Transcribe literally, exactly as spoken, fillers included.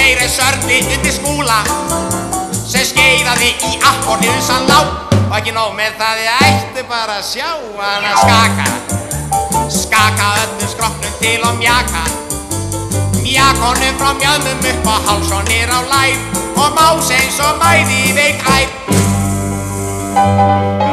meiri sörli undir Skúla sem skeiðaði í akkornið sem lá. Og ekki nóg með það, ég ætti bara að sjá hana skaka, skaka öllum skrokknum til og mjaka, mjaka honum frá mjöðmum upp á háls og niður á lær og más eins og mæði veik æp.